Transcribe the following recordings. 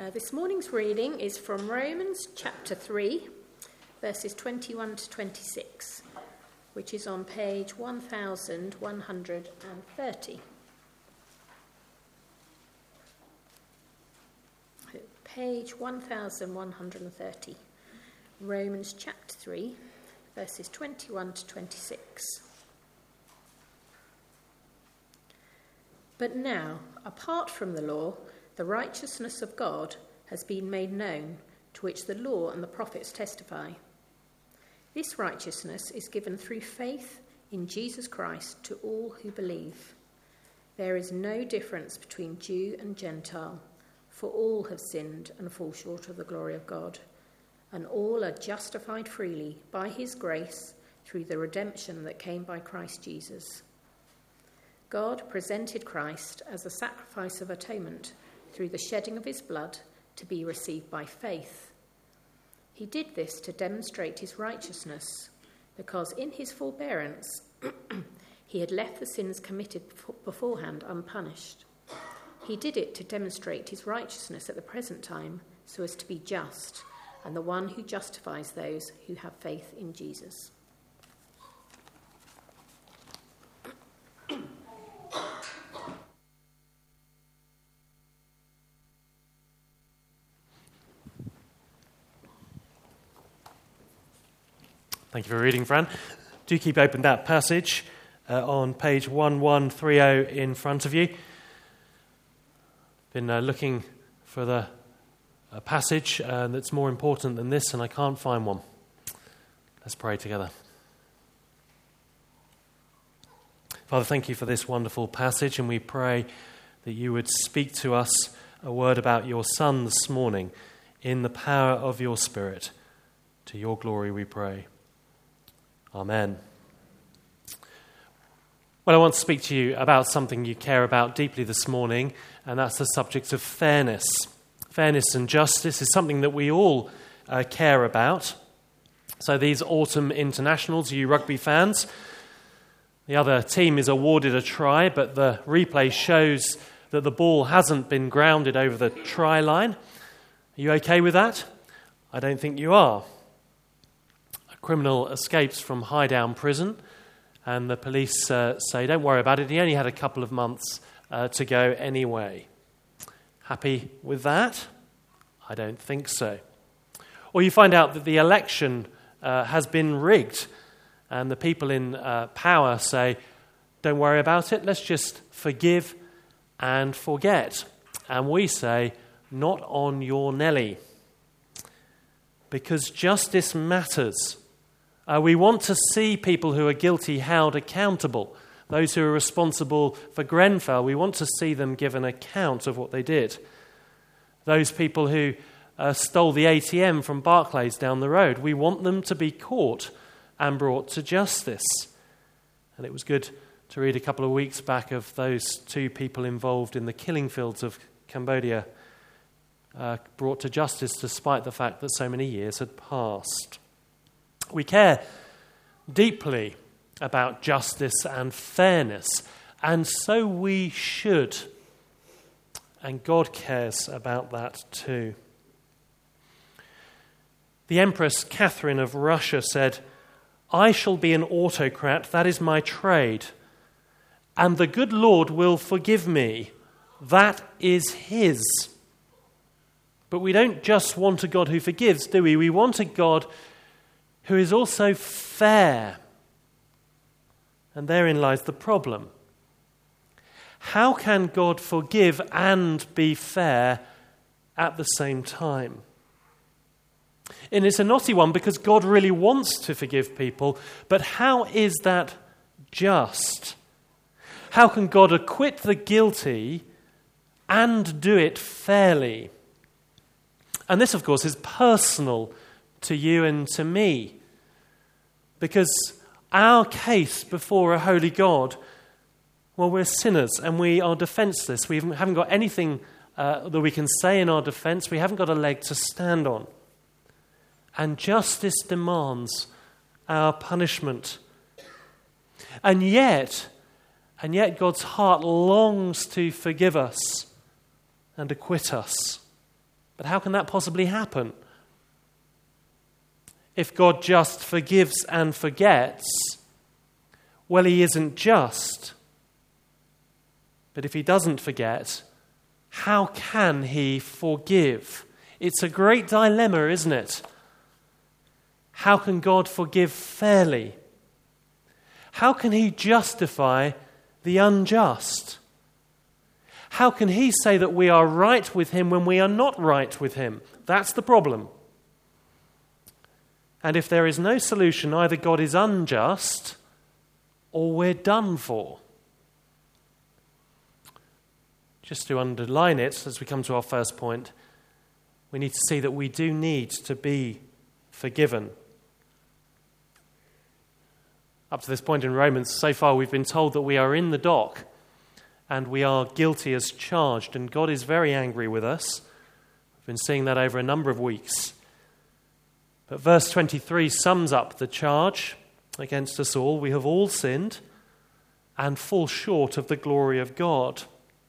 This morning's reading is from Romans chapter 3, verses 21 to 26, which is on page 1130. Page 1130, Romans chapter 3, verses 21 to 26. But now, apart from the law, the righteousness of God has been made known, to which the law and the prophets testify. This righteousness is given through faith in Jesus Christ to all who believe. There is no difference between Jew and Gentile, for all have sinned and fall short of the glory of God, and all are justified freely by his grace through the redemption that came by Christ Jesus. God presented Christ as a sacrifice of atonement through the shedding of his blood to be received by faith. He did this to demonstrate his righteousness, because in his forbearance he had left the sins committed beforehand unpunished. He did it to demonstrate his righteousness at the present time, so as to be just, and the one who justifies those who have faith in Jesus. Thank you for reading, Fran. Do keep open that passage on page 1130 in front of you. Been looking for the passage that's more important than this, and I can't find one. Let's pray together. Father, thank you for this wonderful passage, and we pray that you would speak to us a word about your Son this morning in the power of your Spirit. To your glory we pray. Amen. Well, I want to speak to you about something you care about deeply this morning, and that's the subject of fairness. Fairness and justice is something that we all care about. So these autumn internationals, you rugby fans, the other team is awarded a try, but the replay shows that the ball hasn't been grounded over the try line. Are you okay with that? I don't think you are. Criminal escapes from Highdown prison, and the police say, don't worry about it, he only had a couple of months to go anyway. Happy with that? I don't think so. Or you find out that the election has been rigged, and the people in power say, don't worry about it, let's just forgive and forget. And we say, not on your Nelly. Because justice matters. We want to see people who are guilty held accountable. Those who are responsible for Grenfell, we want to see them give an account of what they did. Those people who stole the ATM from Barclays down the road, we want them to be caught and brought to justice. And it was good to read a couple of weeks back of those two people involved in the killing fields of Cambodia, brought to justice despite the fact that so many years had passed. We care deeply about justice and fairness, and so we should. And God cares about that too. The Empress Catherine of Russia said, I shall be an autocrat, that is my trade, and the good Lord will forgive me, that is his. But we don't just want a God who forgives, do we? We want a God who is also fair. And therein lies the problem. How can God forgive and be fair at the same time? And it's a knotty one because God really wants to forgive people, but how is that just? How can God acquit the guilty and do it fairly? And this, of course, is personal to you and to me, because our case before a holy God, well, we're sinners and we are defenseless. We haven't got anything that we can say in our defense. We haven't got a leg to stand on. And justice demands our punishment. And yet God's heart longs to forgive us and acquit us. But how can that possibly happen? If God just forgives and forgets, well, he isn't just. But if he doesn't forget, how can he forgive? It's a great dilemma, isn't it? How can God forgive fairly? How can he justify the unjust? How can he say that we are right with him when we are not right with him? That's the problem. And if there is no solution, either God is unjust or we're done for. Just to underline it, as we come to our first point, we need to see that we do need to be forgiven. Up to this point in Romans, so far we've been told that we are in the dock and we are guilty as charged, and God is very angry with us. We've been seeing that over a number of weeks. But verse 23 sums up the charge against us all. We have all sinned and fall short of the glory of God.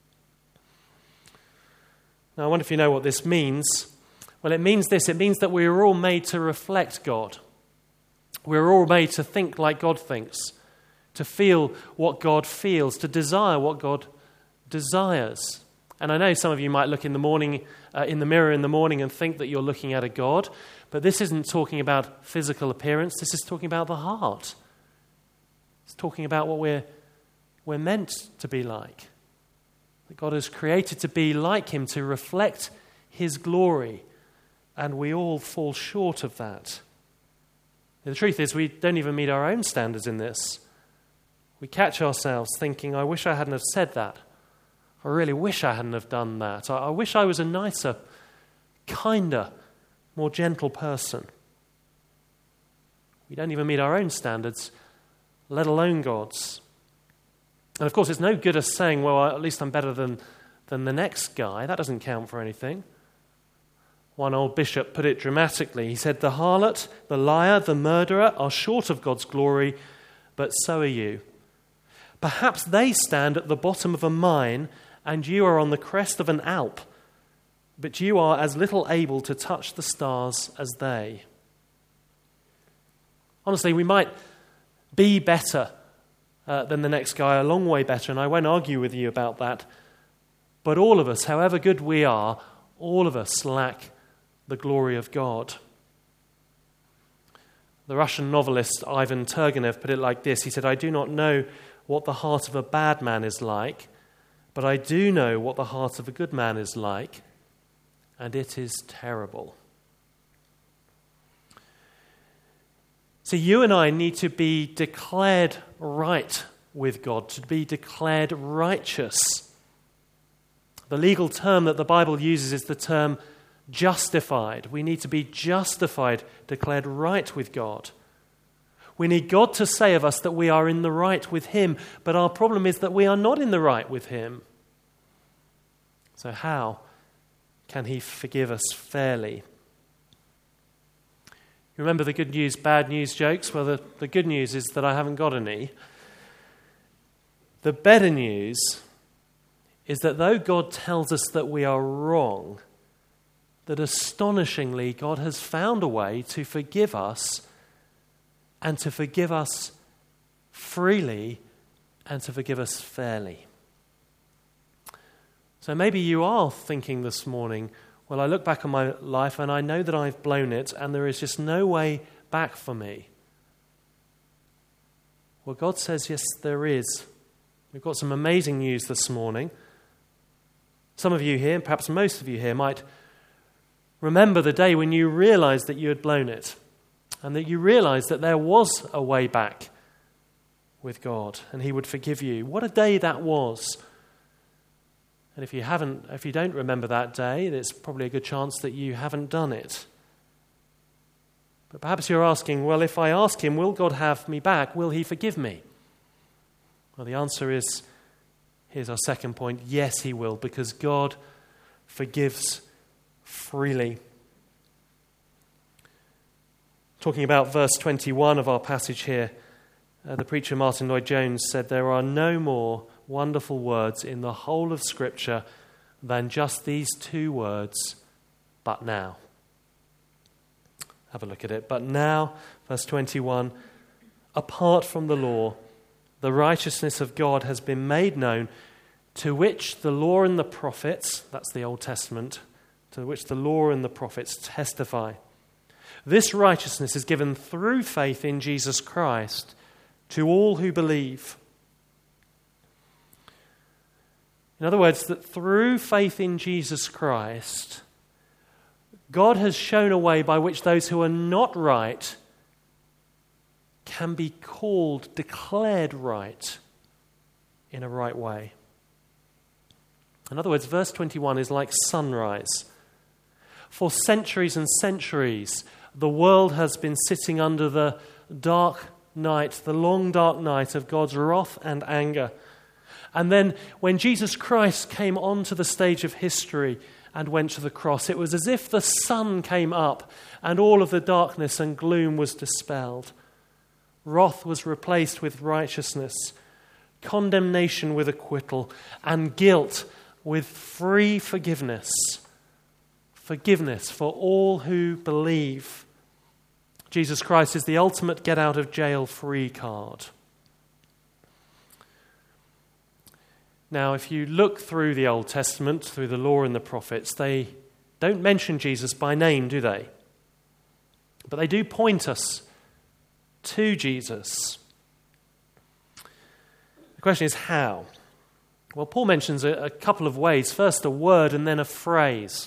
Now, I wonder if you know what this means. Well, it means this. It means that we are all made to reflect God. We're all made to think like God thinks, to feel what God feels, to desire what God desires. And I know some of you might look in the mirror in the morning and think that you're looking at a God, but this isn't talking about physical appearance. This is talking about the heart. It's talking about what we're meant to be like. That God is created to be like him, to reflect his glory, and we all fall short of that. The truth is, we don't even meet our own standards in this. We catch ourselves thinking, I wish I hadn't have said that. I really wish I hadn't have done that. I wish I was a nicer, kinder, more gentle person. We don't even meet our own standards, let alone God's. And of course, it's no good us saying, well, at least I'm better than the next guy. That doesn't count for anything. One old bishop put it dramatically. He said, the harlot, the liar, the murderer are short of God's glory, but so are you. Perhaps they stand at the bottom of a mine and you are on the crest of an Alp, but you are as little able to touch the stars as they. Honestly, we might be better than the next guy, a long way better, and I won't argue with you about that. But all of us, however good we are, all of us lack the glory of God. The Russian novelist Ivan Turgenev put it like this. He said, I do not know what the heart of a bad man is like, but I do know what the heart of a good man is like, and it is terrible. So you and I need to be declared right with God, to be declared righteous. The legal term that the Bible uses is the term justified. We need to be justified, declared right with God. We need God to say of us that we are in the right with him, but our problem is that we are not in the right with him. So how can he forgive us fairly? You remember the good news, bad news jokes? Well, the good news is that I haven't got any. The better news is that though God tells us that we are wrong, that astonishingly God has found a way to forgive us, and to forgive us freely, and to forgive us fairly. So maybe you are thinking this morning, well, I look back on my life and I know that I've blown it and there is just no way back for me. Well, God says, yes, there is. We've got some amazing news this morning. Some of you here, perhaps most of you here, might remember the day when you realized that you had blown it and that you realized that there was a way back with God and he would forgive you. What a day that was. And if you don't remember that day, there's probably a good chance that you haven't done it. But perhaps you're asking, well, if I ask him, will God have me back? Will he forgive me? Well, the answer is, here's our second point, yes, he will, because God forgives freely. Talking about verse 21 of our passage here, the preacher Martin Lloyd-Jones said, there are no more wonderful words in the whole of Scripture than just these two words, but now. Have a look at it. But now, verse 21, apart from the law, the righteousness of God has been made known, to which the law and the prophets, that's the Old Testament, to which the law and the prophets testify. This righteousness is given through faith in Jesus Christ to all who believe. In other words, that through faith in Jesus Christ, God has shown a way by which those who are not right can be called, declared right in a right way. In other words, verse 21 is like sunrise. For centuries and centuries, the world has been sitting under the dark night, the long dark night of God's wrath and anger. And then when Jesus Christ came onto the stage of history and went to the cross, it was as if the sun came up and all of the darkness and gloom was dispelled. Wrath was replaced with righteousness, condemnation with acquittal, and guilt with free forgiveness. Forgiveness for all who believe. Jesus Christ is the ultimate get-out-of-jail-free card. Now, if you look through the Old Testament, through the law and the prophets, they don't mention Jesus by name, do they? But they do point us to Jesus. The question is how? Well, Paul mentions a couple of ways. First, a word and then a phrase.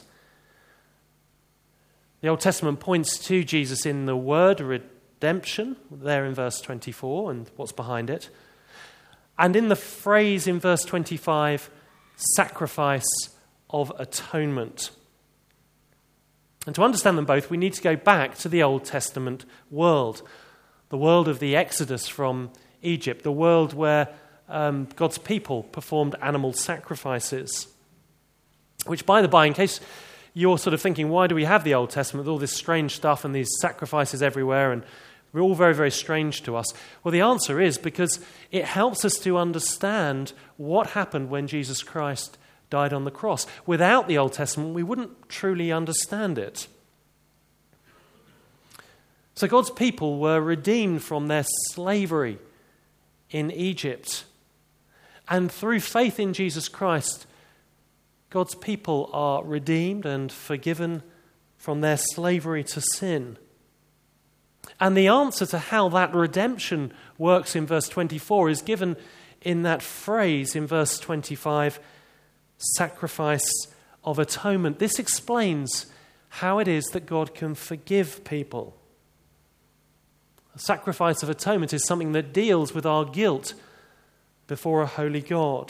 The Old Testament points to Jesus in the word redemption, there in verse 24, and what's behind it. And in the phrase in verse 25, sacrifice of atonement. And to understand them both, we need to go back to the Old Testament world, the world of the Exodus from Egypt, the world where God's people performed animal sacrifices. Which, by the by, in case you're sort of thinking, why do we have the Old Testament with all this strange stuff and these sacrifices everywhere and we're all very, very strange to us? Well, the answer is because it helps us to understand what happened when Jesus Christ died on the cross. Without the Old Testament, we wouldn't truly understand it. So God's people were redeemed from their slavery in Egypt. And through faith in Jesus Christ, God's people are redeemed and forgiven from their slavery to sin. And the answer to how that redemption works in verse 24 is given in that phrase in verse 25, sacrifice of atonement. This explains how it is that God can forgive people. A sacrifice of atonement is something that deals with our guilt before a holy God.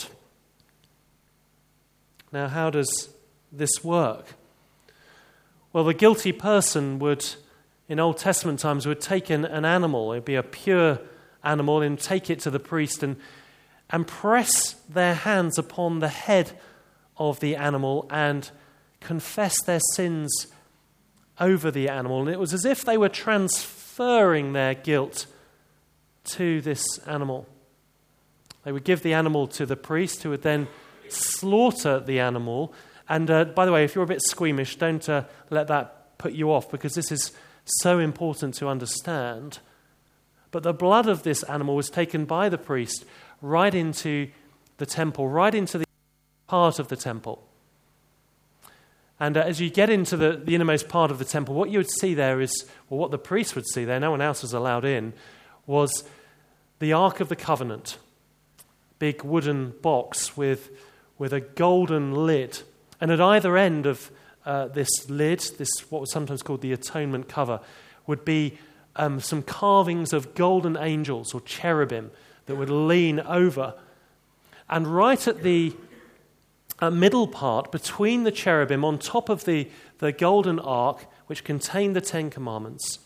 Now, how does this work? Well, the guilty person would, in Old Testament times, would take an animal, it would be a pure animal, and take it to the priest and press their hands upon the head of the animal and confess their sins over the animal. And it was as if they were transferring their guilt to this animal. They would give the animal to the priest, who would then slaughter the animal. And by the way, if you're a bit squeamish, don't let that put you off, because this is so important to understand. But the blood of this animal was taken by the priest right into the temple, right into the part of the temple. And as you get into the innermost part of the temple, what you would see there is, well, what the priest would see there, no one else was allowed in, was the Ark of the Covenant, big wooden box with a golden lid. And at either end of this lid, this what was sometimes called the atonement cover, would be some carvings of golden angels or cherubim that would lean over. And right at the middle part, between the cherubim, on top of the golden ark, which contained the Ten Commandments,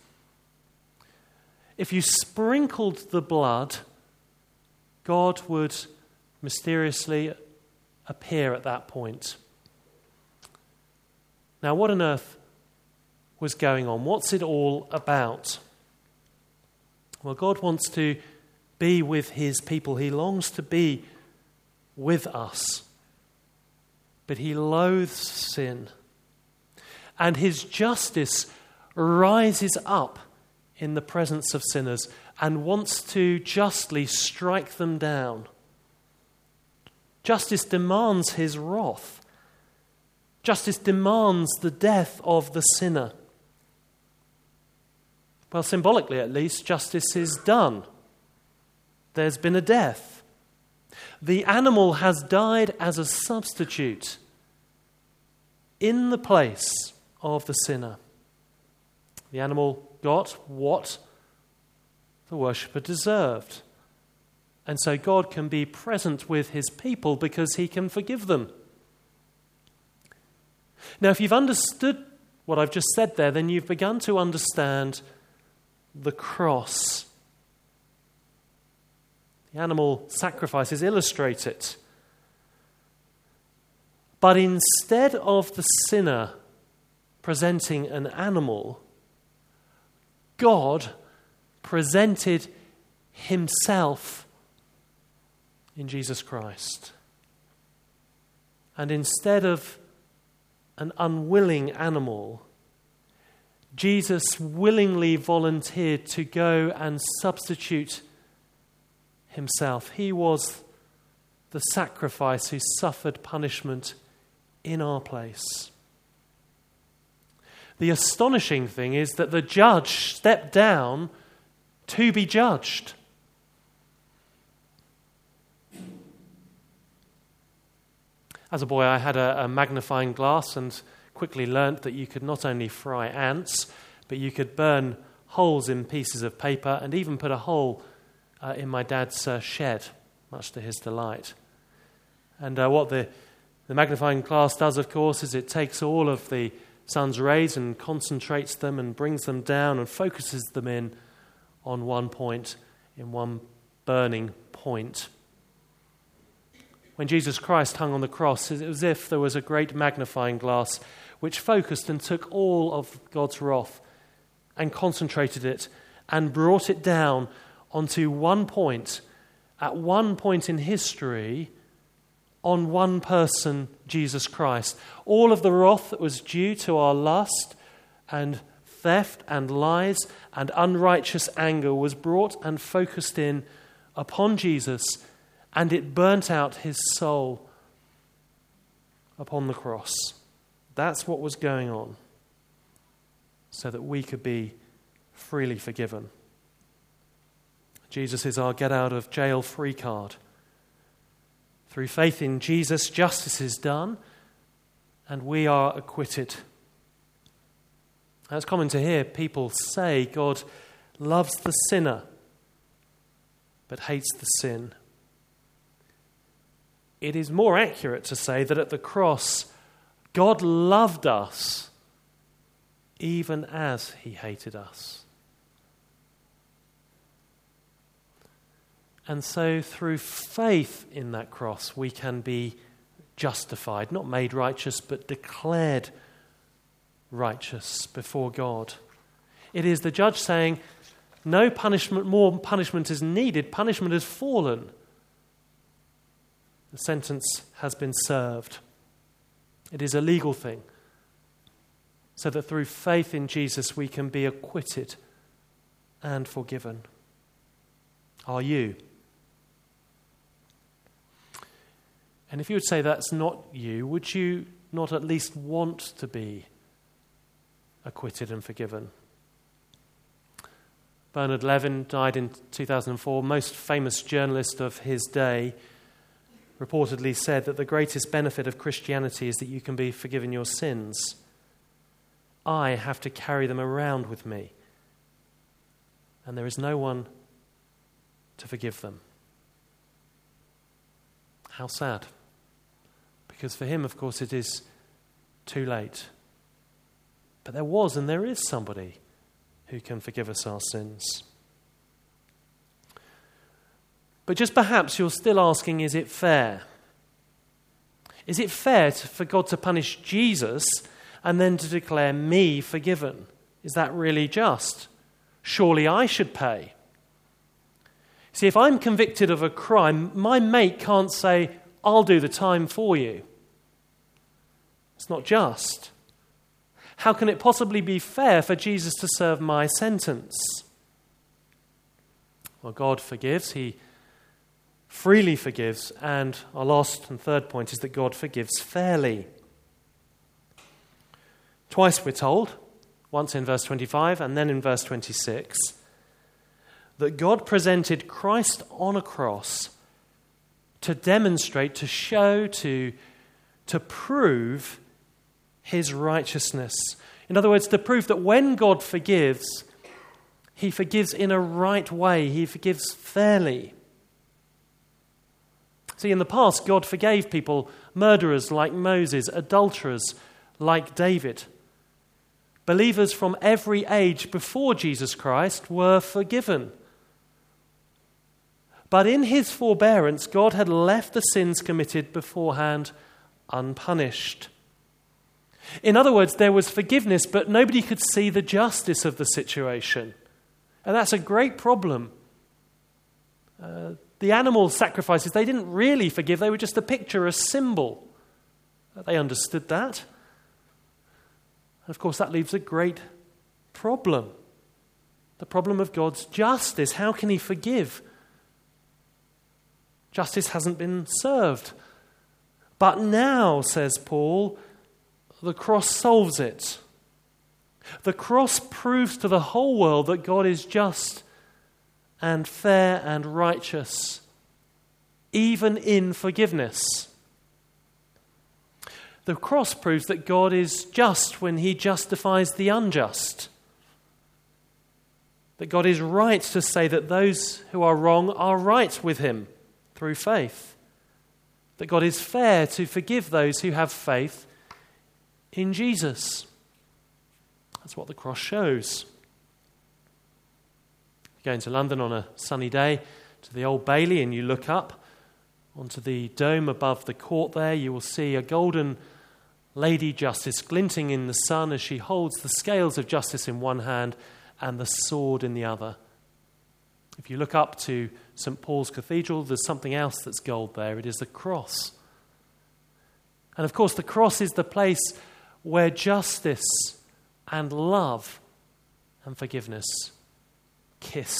if you sprinkled the blood, God would mysteriously appear at that point. Now, what on earth was going on? What's it all about? Well, God wants to be with his people. He longs to be with us. But he loathes sin. and his justice rises up in the presence of sinners and wants to justly strike them down. Justice demands his wrath. Justice demands the death of the sinner. Well, symbolically at least, justice is done. There's been a death. The animal has died as a substitute in the place of the sinner. The animal got what the worshipper deserved. And so God can be present with his people because he can forgive them. Now, if you've understood what I've just said there, then you've begun to understand the cross. The animal sacrifices illustrate it. But instead of the sinner presenting an animal, God presented himself in Jesus Christ. And instead of an unwilling animal, Jesus willingly volunteered to go and substitute himself. He was the sacrifice who suffered punishment in our place. The astonishing thing is that the judge stepped down to be judged. As a boy, I had a magnifying glass and quickly learnt that you could not only fry ants, but you could burn holes in pieces of paper and even put a hole in my dad's shed, much to his delight. And what the magnifying glass does, of course, is it takes all of the sun's rays and concentrates them and brings them down and focuses them in on one point, in one burning point. When Jesus Christ hung on the cross, it was as if there was a great magnifying glass which focused and took all of God's wrath and concentrated it and brought it down onto one point, at one point in history, on one person, Jesus Christ. All of the wrath that was due to our lust and theft and lies and unrighteous anger was brought and focused in upon Jesus, and it burnt out his soul upon the cross. That's what was going on, so that we could be freely forgiven. Jesus is our get-out-of-jail-free card. Through faith in Jesus, justice is done, and we are acquitted. Now, it's common to hear people say God loves the sinner, but hates the sin. It is more accurate to say that at the cross, God loved us even as he hated us. And so through faith in that cross, we can be justified, not made righteous, but declared righteous before God. It is the judge saying, no punishment, more punishment is needed, punishment has fallen. The sentence has been served. It is a legal thing, so that through faith in Jesus we can be acquitted and forgiven. Are you? And if you would say that's not you, would you not at least want to be acquitted and forgiven? Bernard Levin died in 2004, most famous journalist of his day, reportedly said that the greatest benefit of Christianity is that you can be forgiven your sins. I have to carry them around with me, and there is no one to forgive them. How sad. Because for him, of course, it is too late. But there was and there is somebody who can forgive us our sins. But just perhaps you're still asking, is it fair? Is it fair for God to punish Jesus and then to declare me forgiven? Is that really just? Surely I should pay. See, if I'm convicted of a crime, my mate can't say, I'll do the time for you. It's not just. How can it possibly be fair for Jesus to serve my sentence? Well, God forgives. He freely forgives. And our last and third point is that God forgives fairly. Twice we're told, once in verse 25 and then in verse 26, that God presented Christ on a cross to demonstrate, to show, to prove his righteousness. In other words, to prove that when God forgives, he forgives in a right way. He forgives fairly. See, in the past, God forgave people, murderers like Moses, adulterers like David. Believers from every age before Jesus Christ were forgiven. But in his forbearance, God had left the sins committed beforehand unpunished. In other words, there was forgiveness, but nobody could see the justice of the situation. And that's a great problem. The animal sacrifices, they didn't really forgive. They were just a picture, a symbol. They understood that. And of course, that leaves a great problem. The problem of God's justice. How can he forgive? Justice hasn't been served. But now, says Paul, the cross solves it. The cross proves to the whole world that God is just and fair and righteous, even in forgiveness. The cross proves that God is just when he justifies the unjust. That God is right to say that those who are wrong are right with him through faith. That God is fair to forgive those who have faith in Jesus. That's what the cross shows. You go into London on a sunny day to the Old Bailey and you look up onto the dome above the court there, you will see a golden Lady Justice glinting in the sun as she holds the scales of justice in one hand and the sword in the other. If you look up to St. Paul's Cathedral, there's something else that's gold there. It is the cross. And of course, the cross is the place where justice and love and forgiveness kiss.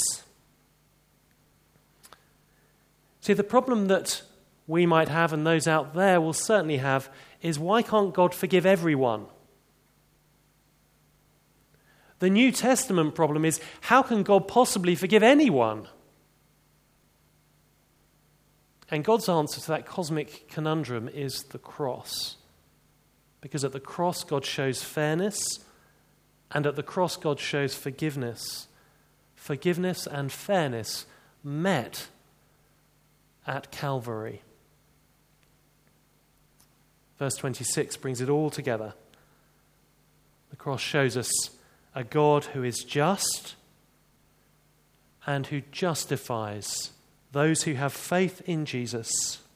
See, the problem that we might have, and those out there will certainly have, is why can't God forgive everyone? The New Testament problem is, how can God possibly forgive anyone? And God's answer to that cosmic conundrum is the cross. Because at the cross, God shows fairness, and at the cross, God shows forgiveness. Forgiveness and fairness met at Calvary. Verse 26 brings it all together. The cross shows us a God who is just and who justifies those who have faith in Jesus.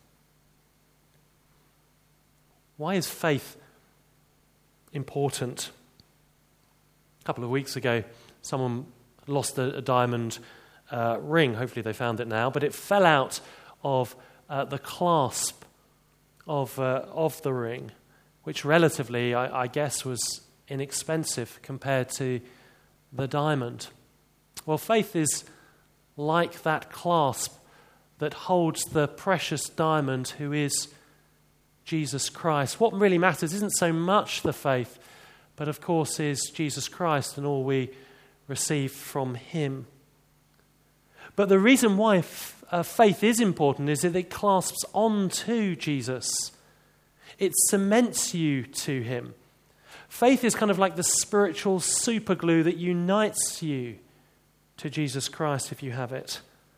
Why is faith important? A couple of weeks ago, someone lost a diamond ring. Hopefully they found it now. But it fell out of the clasp of the ring, which relatively, I guess, was inexpensive compared to the diamond. Well, faith is like that clasp that holds the precious diamond who is Jesus Christ. What really matters isn't so much the faith, but of course is Jesus Christ and all we receive from him. But the reason why faith is important is that it clasps onto Jesus. It cements you to him. Faith is kind of like the spiritual superglue that unites you to Jesus Christ if you have it.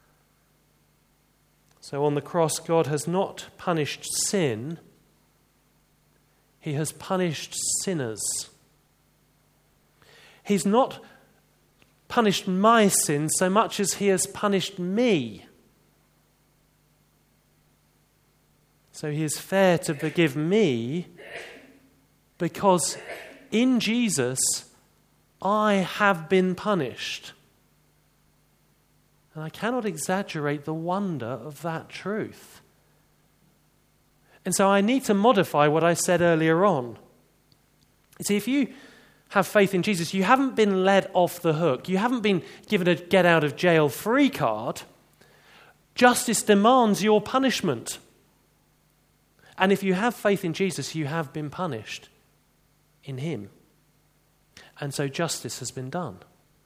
So on the cross, God has not punished sin. He has punished sinners. He's not punished my sin so much as he has punished me. So he is fair to forgive me because in Jesus I have been punished. And I cannot exaggerate the wonder of that truth. And so I need to modify what I said earlier on. You see, if you have faith in Jesus, you haven't been let off the hook. You haven't been given a get-out-of-jail-free card. Justice demands your punishment. And if you have faith in Jesus, you have been punished in him. And so justice has been done.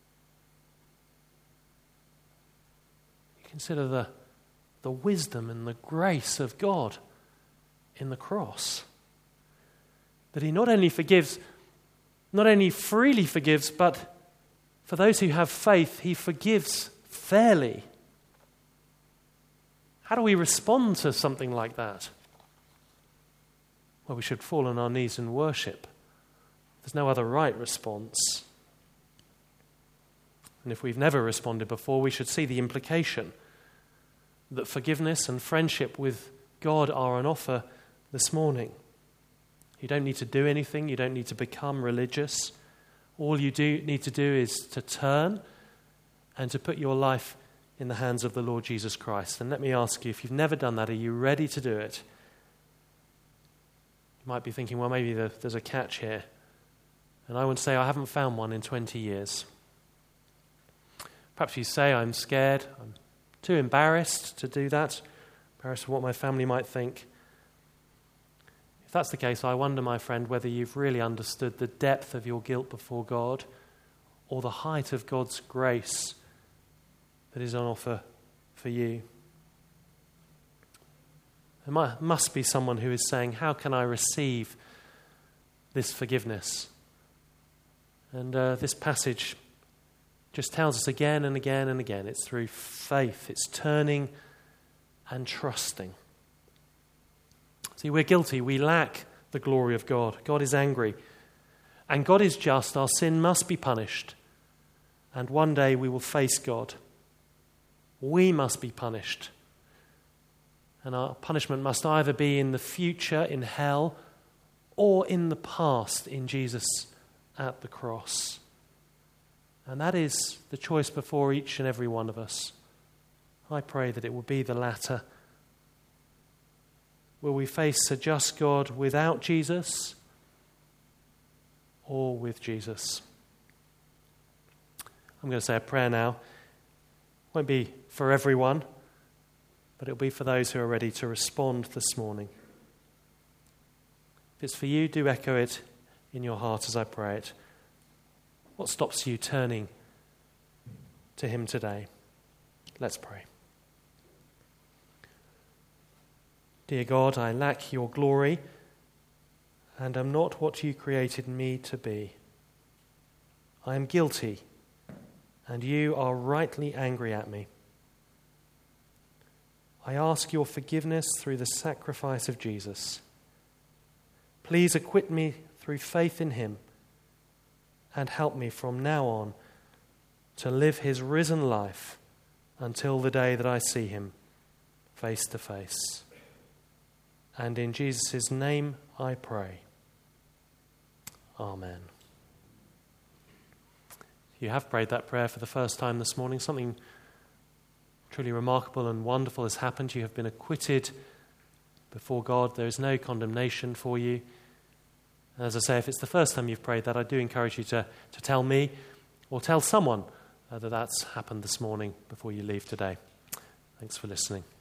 You consider the wisdom and the grace of God in the cross. That he not only freely forgives, but for those who have faith, he forgives fairly. How do we respond to something like that? Well, we should fall on our knees and worship. There's no other right response. And if we've never responded before, we should see the implication that forgiveness and friendship with God are on offer this morning. You don't need to do anything. You don't need to become religious. All you need to do is to turn and to put your life in the hands of the Lord Jesus Christ. And let me ask you, if you've never done that, are you ready to do it? You might be thinking, well, maybe there's a catch here. And I would say I haven't found one in 20 years. Perhaps you say, I'm scared. I'm too embarrassed to do that. Embarrassed of what my family might think. If that's the case, I wonder, my friend, whether you've really understood the depth of your guilt before God or the height of God's grace that is on offer for you. There must be someone who is saying, how can I receive this forgiveness? And this passage just tells us again and again and again, it's through faith, it's turning and trusting. See, we're guilty. We lack the glory of God. God is angry. And God is just. Our sin must be punished. And one day we will face God. We must be punished. And our punishment must either be in the future, in hell, or in the past, in Jesus at the cross. And that is the choice before each and every one of us. I pray that it will be the latter. Will we face a just God without Jesus or with Jesus? I'm going to say a prayer now. It won't be for everyone, but it'll be for those who are ready to respond this morning. If it's for you, do echo it in your heart as I pray it. What stops you turning to him today? Let's pray. Dear God, I lack your glory and am not what you created me to be. I am guilty, and you are rightly angry at me. I ask your forgiveness through the sacrifice of Jesus. Please acquit me through faith in him and help me from now on to live his risen life until the day that I see him face to face. And in Jesus' name I pray. Amen. If you have prayed that prayer for the first time this morning, something truly remarkable and wonderful has happened. You have been acquitted before God. There is no condemnation for you. And as I say, if it's the first time you've prayed that, I do encourage you to tell me or tell someone that that's happened this morning before you leave today. Thanks for listening.